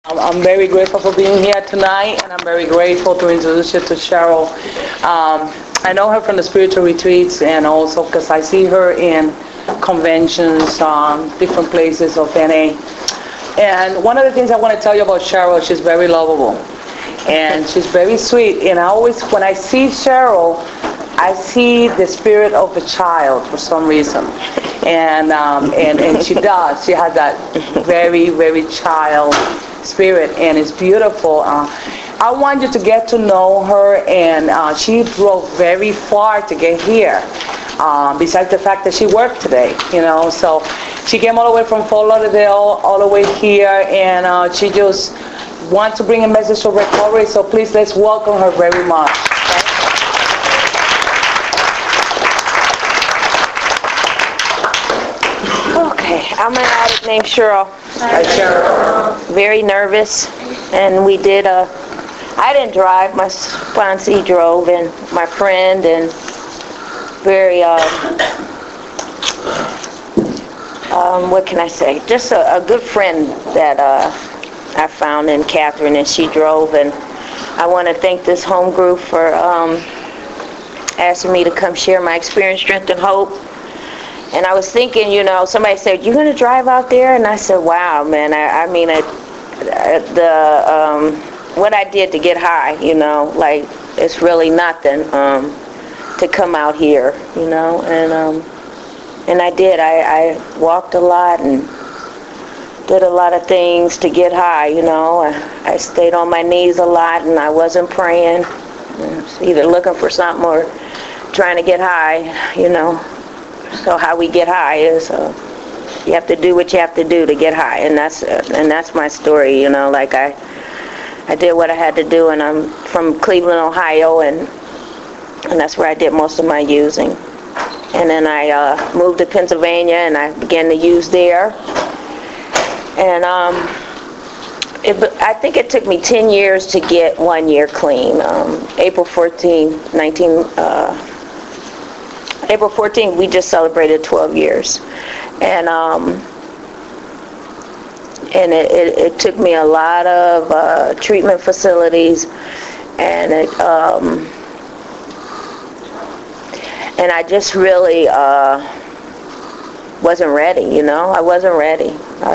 I'm very grateful for being here tonight, and I'm very grateful to introduce you to Cheryl. I know her from the spiritual retreats, and also because I see her in conventions, different places of NA. And one of the things I want to tell you about Cheryl, she's very lovable, and she's very sweet. And I always, when I see Cheryl, I see the spirit of a child for some reason. And she does. She has that very, very child spirit, and it's beautiful. I want you to get to know her, and she drove very far to get here. Besides the fact that she worked today, so she came all the way from Fort Lauderdale, all the way here, and she just wants to bring a message of recovery. So please, let's welcome her very much. Okay, I'm an addict named Cheryl. Hi, Cheryl. Very nervous, and I didn't drive, my sponsee drove, and my friend, and very, what can I say, just a good friend that I found in Catherine, and she drove, and I want to thank this home group for asking me to come share my experience, strength, and hope. And I was thinking, somebody said, "You're going to drive out there?" And I said, wow, man, what I did to get high, like, it's really nothing to come out here, and I did. I walked a lot and did a lot of things to get high, I stayed on my knees a lot, and I wasn't praying. I was either looking for something or trying to get high, So how we get high is you have to do what you have to do to get high, and that's my story. Like I did what I had to do, and I'm from Cleveland, Ohio, and that's where I did most of my using. And then I moved to Pennsylvania, and I began to use there. And I think it took me 10 years to get 1 year clean. April 14th, we just celebrated 12 years. And it took me a lot of treatment facilities, and I just really wasn't ready, I wasn't ready.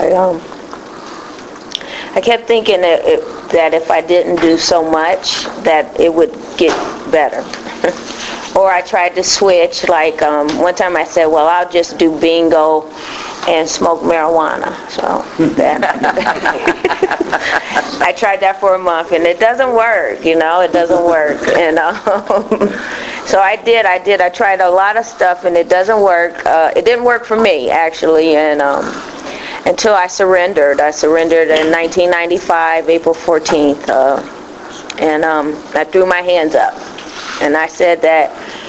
I kept thinking that if I didn't do so much, that it would get better. Or I tried to switch, like one time I said, well, I'll just do bingo and smoke marijuana. So I tried that for a month, and it doesn't work, it doesn't work. And so I tried a lot of stuff, and it doesn't work. It didn't work for me, actually, and until I surrendered. I surrendered in 1995, April 14th, and I threw my hands up. And I said that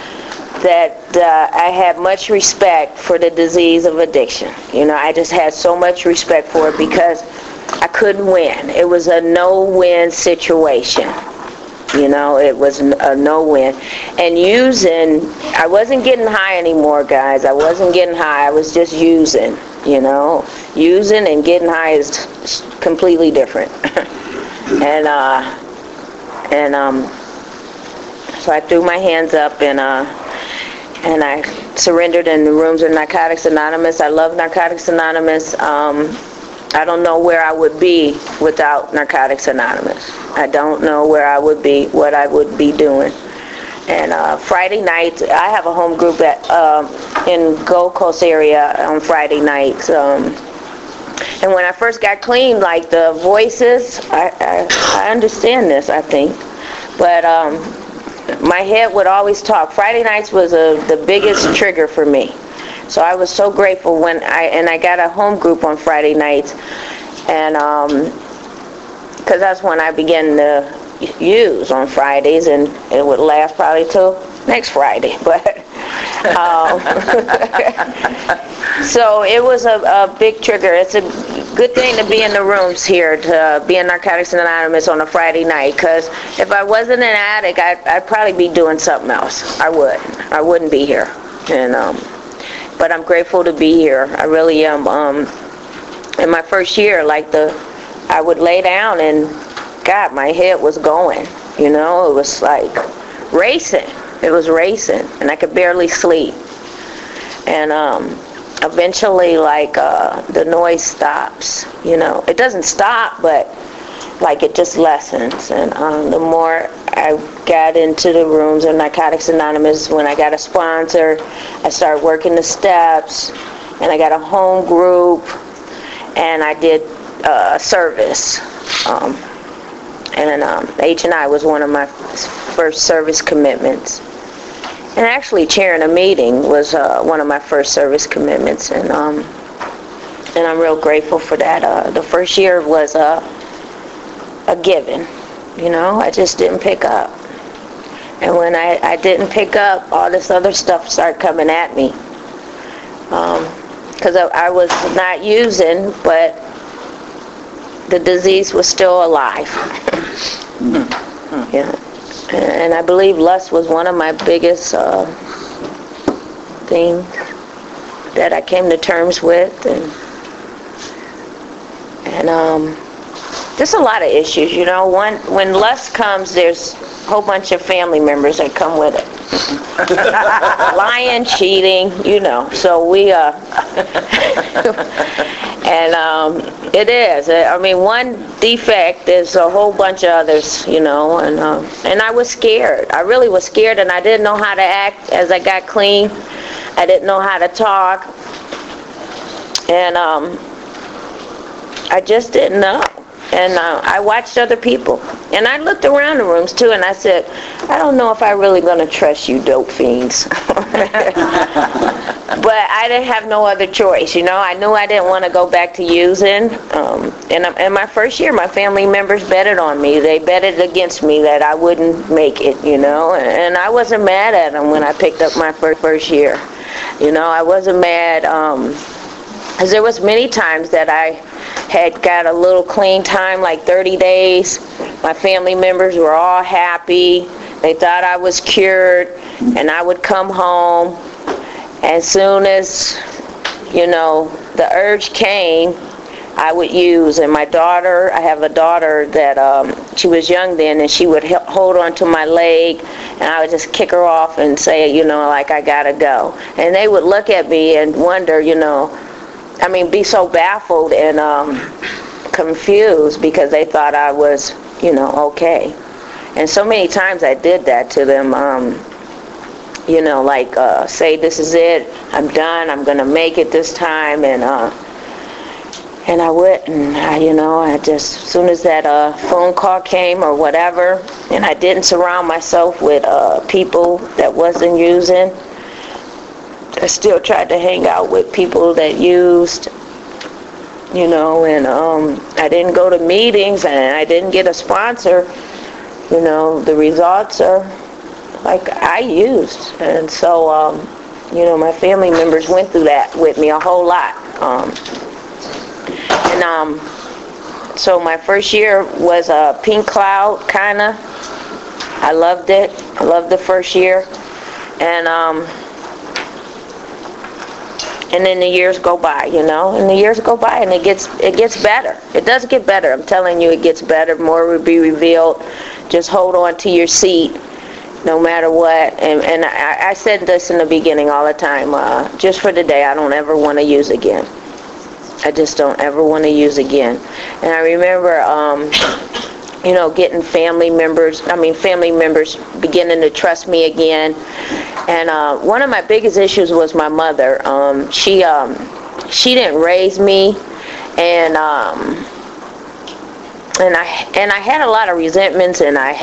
I had much respect for the disease of addiction. I just had so much respect for it because I couldn't win. It was a no-win situation. It was a no-win. And I wasn't getting high anymore, guys. I wasn't getting high. I was just using, Using and getting high is completely different. So I threw my hands up, and I surrendered in the rooms of Narcotics Anonymous. I love Narcotics Anonymous. I don't know where I would be without Narcotics Anonymous. I don't know where I would be, what I would be doing. And Friday nights, I have a home group in Gold Coast area on Friday nights. And when I first got clean, like the voices, I understand this, I think. But my head would always talk. Friday nights was the biggest trigger for me. So I was so grateful when I got a home group on Friday nights, and because that's when I began to use on Fridays, and it would last probably till next Friday. But so it was a big trigger. It's a good thing to be in the rooms here, to be in Narcotics Anonymous on a Friday night, because if I wasn't an addict, I'd probably be doing something else. I wouldn't be here. And but I'm grateful to be here. I really am. In my first year, like the I would lay down and, God, my head was going. You know, it was like racing. It was racing, and I could barely sleep. And eventually, like, the noise stops. You know, it doesn't stop, but like it just lessens. And the more I got into the rooms of Narcotics Anonymous, when I got a sponsor, I started working the steps, and I got a home group, and I did service. H&I was one of my first service commitments. And actually chairing a meeting was one of my first service commitments, and I'm real grateful for that. The first year was a given, you know. I just didn't pick up. And when I didn't pick up, all this other stuff started coming at me. Because I was not using, but the disease was still alive. Yeah. And I believe lust was one of my biggest things that I came to terms with, and just a lot of issues, you know. When lust comes, there's a whole bunch of family members that come with it. Lying, cheating, you know. So we and it is. I mean, one defect, there's a whole bunch of others, you know. And I was scared. I really was scared, and I didn't know how to act as I got clean. I didn't know how to talk, and I just didn't know. And I watched other people. And I looked around the rooms, too, and I said, I don't know if I'm really going to trust you dope fiends. But I didn't have no other choice, you know. I knew I didn't want to go back to using. And my first year, my family members betted on me. They betted against me that I wouldn't make it, you know. And I wasn't mad at them when I picked up my first year. You know, I wasn't mad. Because there was many times that I had got a little clean time, like 30 days. My family members were all happy. They thought I was cured, and I would come home. As soon as, you know, the urge came, I would use. And my daughter, I have a daughter that, she was young then, and she would hold on to my leg, and I would just kick her off and say, you know, like, I gotta go. And they would look at me and wonder, you know, I mean, be so baffled and confused because they thought I was, you know, okay. And so many times I did that to them, you know, like say, this is it, I'm done, I'm going to make it this time. And I wouldn't, you know, I just, as soon as that phone call came or whatever, and I didn't surround myself with people that wasn't using, I still tried to hang out with people that used, you know, and I didn't go to meetings, and I didn't get a sponsor. You know, the results are like I used. And so, you know, my family members went through that with me a whole lot. So my first year was a pink cloud, kind of. I loved it. I loved the first year. And then the years go by, you know, and the years go by, and it gets better. It does get better. I'm telling you, it gets better. More will be revealed. Just hold on to your seat, no matter what. And I said this in the beginning all the time. Just for today, I don't ever want to use again. I just don't ever want to use again. And I remember, you know, getting family members beginning to trust me again. And one of my biggest issues was my mother. She didn't raise me, and I had a lot of resentments, and I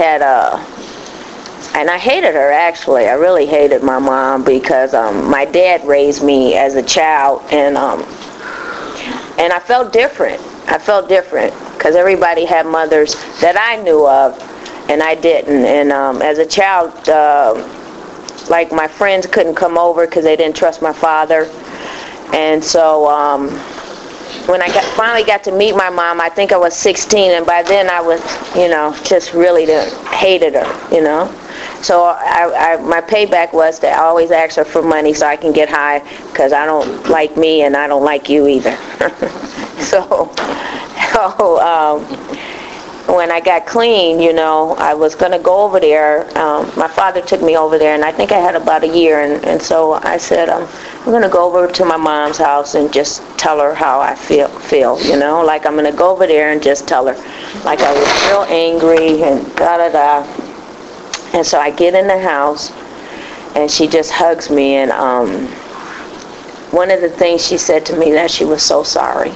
hated her, actually. I really hated my mom because my dad raised me as a child, and I felt different. I felt different because everybody had mothers that I knew of, and I didn't. And as a child, like my friends couldn't come over because they didn't trust my father. And so when I finally got to meet my mom, I think I was 16, and by then I was, you know, just really hated her, you know. So my payback was to always ask her for money so I can get high, because I don't like me and I don't like you either. So So when I got clean, I was going to go over there. My father took me over there, and I think I had about a year. And so I said, I'm going to go over to my mom's house and just tell her how I feel, like I'm going to go over there and just tell her, like I was real angry and da-da-da. And so I get in the house, and she just hugs me, and one of the things she said to me, that she was so sorry.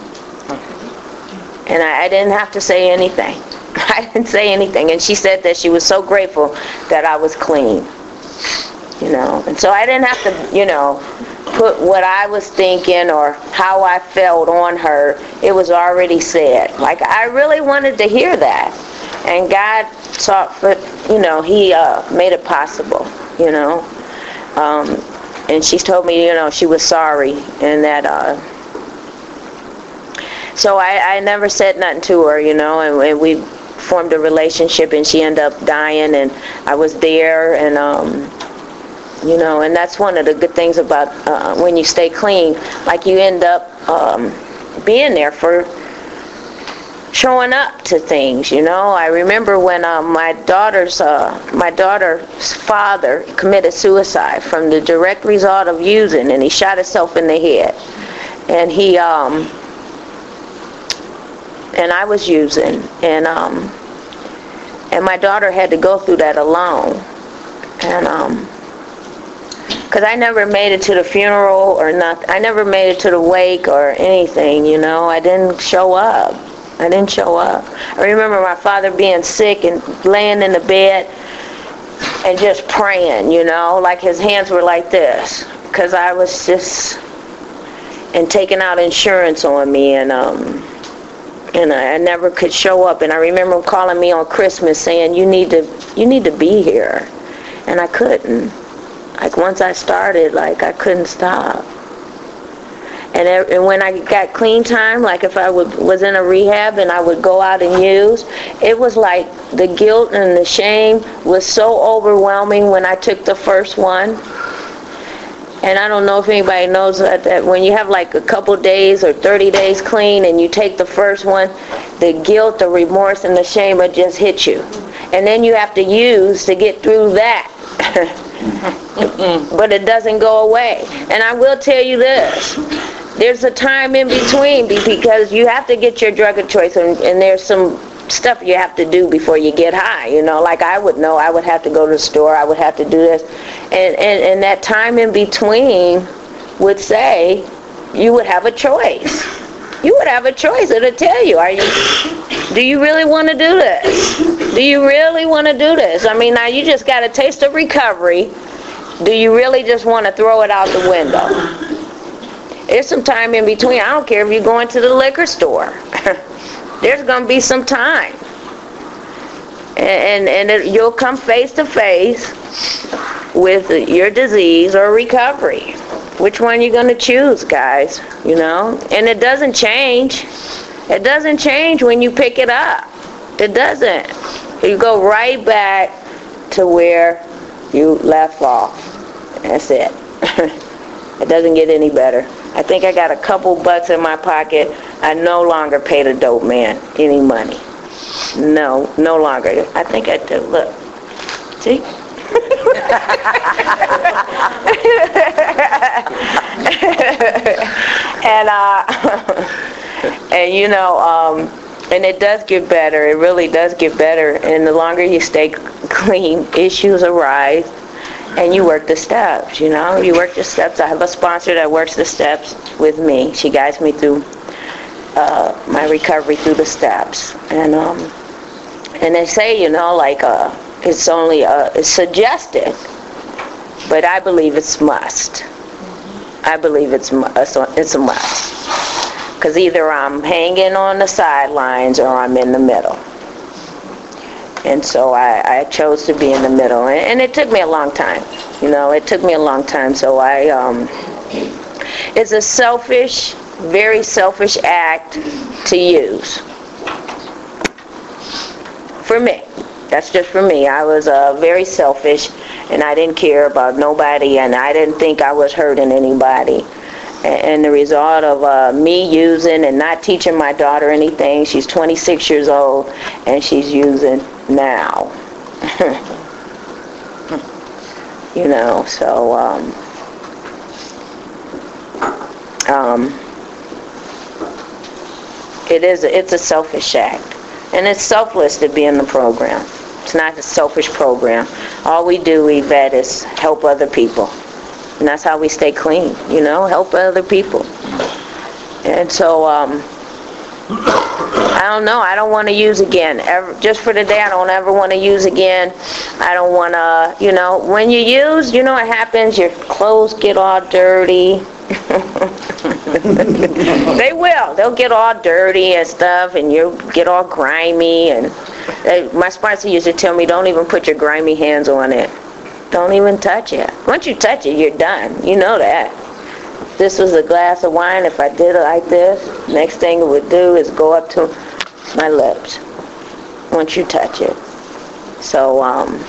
And I didn't have to say anything. I didn't say anything. And she said that she was so grateful that I was clean. And so I didn't have to, put what I was thinking or how I felt on her. It was already said. Like, I really wanted to hear that. And God saw, He made it possible, and she told me, she was sorry, and that, so I never said nothing to her, and we formed a relationship, and she ended up dying, and I was there, and, and that's one of the good things about when you stay clean, like you end up being there for showing up to things, I remember when my daughter's father committed suicide from the direct result of using, and he shot himself in the head, and he and I was using, and my daughter had to go through that alone, and because I never made it to the funeral or nothing. I never made it to the wake or anything, I didn't show up. I remember my father being sick and laying in the bed and just praying, like his hands were like this, because I was just, and taking out insurance on me, and I never could show up. And I remember him calling me on Christmas saying, you need to be here. And I couldn't. Like, once I started, like, I couldn't stop. And when I got clean time, like if I was in a rehab and I would go out and use, it was like the guilt and the shame was so overwhelming when I took the first one. And I don't know if anybody knows that when you have like a couple days or 30 days clean and you take the first one, the guilt, the remorse, and the shame will just hit you. And then you have to use to get through that. But it doesn't go away. And I will tell you this. There's a time in between, because you have to get your drug of choice, and there's some stuff you have to do before you get high, like I would know. I would have to go to the store, I would have to do this, and that time in between would say you would have a choice. You would have a choice. It'll tell you, do you really want to do this? Do you really want to do this? I mean, now you just got a taste of recovery. Do you really just want to throw it out the window? There's some time in between. I don't care if you're going to the liquor store. There's going to be some time. And you'll come face to face with your disease or recovery. Which one you going to choose, guys? And it doesn't change. It doesn't change when you pick it up. It doesn't. You go right back to where you left off. That's it. It doesn't get any better. I think I got a couple bucks in my pocket. I no longer pay the dope man any money. No longer. I think I do. Look. See? And it does get better. It really does get better. And the longer you stay clean, issues arise. And you work the steps, you work the steps. I have a sponsor that works the steps with me. She guides me through my recovery through the steps. And they say, it's only it's suggested, but I believe it's must. I believe it's a must. Because either I'm hanging on the sidelines or I'm in the middle. And so I chose to be in the middle. And it took me a long time. It took me a long time. So it's a selfish, very selfish act to use. For me. That's just for me. I was very selfish, and I didn't care about nobody, and I didn't think I was hurting anybody. And the result of me using and not teaching my daughter anything, she's 26 years old, and she's using now. You know, so, it's a selfish act. And it's selfless to be in the program. It's not a selfish program. All we do, Yvette, is help other people. And that's how we stay clean, you know, help other people. And so, I don't know, I don't want to use again. Just for today, I don't ever want to use again. I don't want to, you know, when you use, you know what happens? Your clothes get all dirty. They will. They'll get all dirty and stuff, and you get all grimy. And my sponsor used to tell me, don't even put your grimy hands on it. Don't even touch it. Once you touch it, you're done. You know that. This was a glass of wine. If I did it like this, next thing it would do is go up to my lips once you touch it. So,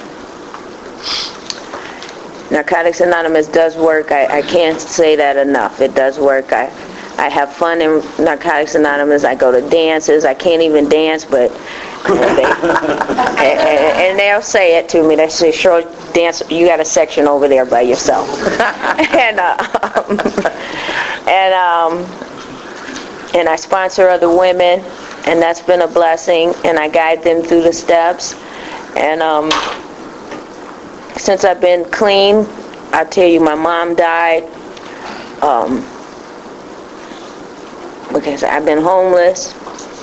Narcotics Anonymous does work. I can't say that enough. It does work. I have fun in Narcotics Anonymous. I go to dances. I can't even dance, but and they'll say it to me. They say, "Sure, dance. You got a section over there by yourself." and I sponsor other women, and that's been a blessing. And I guide them through the steps. And since I've been clean, I tell you, my mom died because I've been homeless.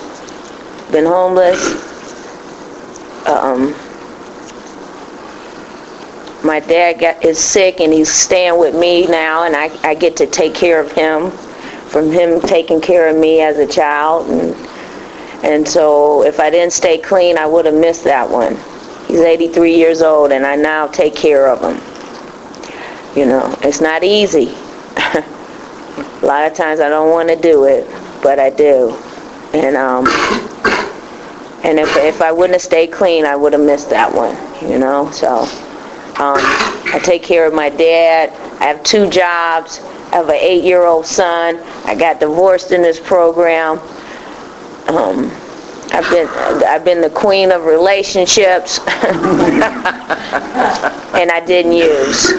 My dad is sick, and he's staying with me now, and I get to take care of him from him taking care of me as a child. And so if I didn't stay clean, I would have missed that one. He's 83 years old, and I now take care of him. You know, it's not easy. A lot of times I don't want to do it, but I do. And if I wouldn't have stayed clean, I would have missed that one, you know. So I take care of my dad. I have 2 jobs. I have an 8-year-old son. I got divorced in this program. I've been the queen of relationships, and I didn't use.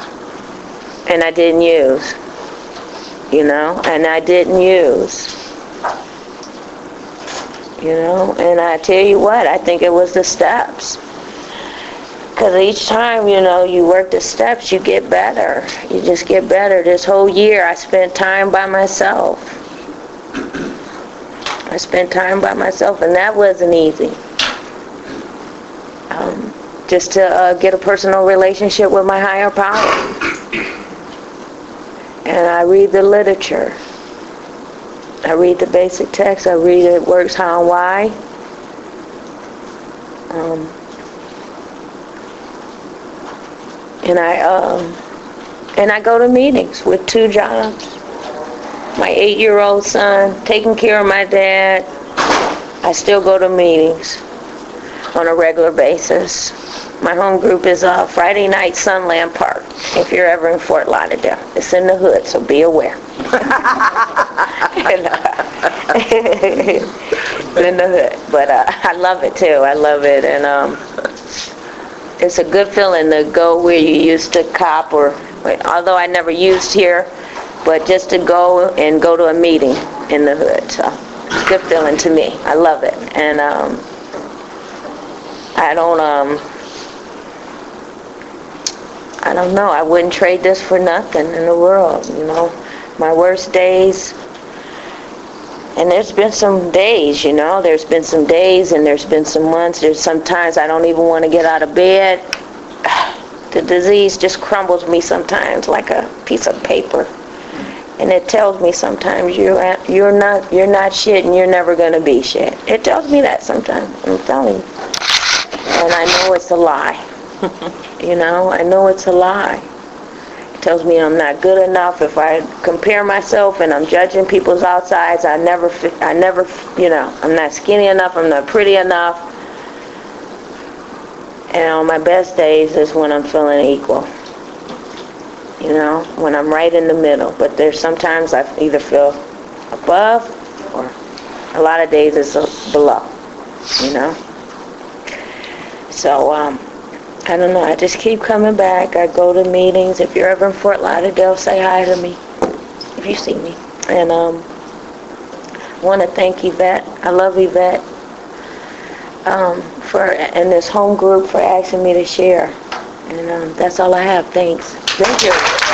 You know, and I didn't use. You know, and I tell you what, I think it was the steps. Because each time, you know, you work the steps, you get better. You just get better. This whole year, I spent time by myself. And that wasn't easy. Just to get a personal relationship with my higher power. And I read the literature. I read the basic text. I read it works, how, and why. And I go to meetings with 2 jobs. My 8-year-old son, taking care of my dad. I still go to meetings on a regular basis. My home group is Friday night Sunland Park, if you're ever in Fort Lauderdale. It's in the hood, so be aware. In the hood. But I love it too. I love it. And it's a good feeling to go where you used to cop, although I never used here, but just to go to a meeting in the hood. So it's a good feeling to me. I love it. And I don't know. I wouldn't trade this for nothing in the world, you know. My worst days, and there's been some days, you know. There's been some days, and there's been some months. There's sometimes I don't even want to get out of bed. The disease just crumbles me sometimes like a piece of paper. And it tells me sometimes you're not shit, and you're never going to be shit. It tells me that sometimes. I'm telling you. And I know it's a lie. You know, I know it's a lie. It tells me I'm not good enough. If I compare myself and I'm judging people's outsides, I never, you know, I'm not skinny enough, I'm not pretty enough. And on my best days is when I'm feeling equal. you know, when I'm right in the middle. But there's sometimes I either feel above or a lot of days it's below, you know. So, I don't know, I just keep coming back. I go to meetings. If you're ever in Fort Lauderdale, say hi to me if you see me. And I want to thank Yvette. I love Yvette and this home group for asking me to share. And that's all I have. Thanks. Thank you.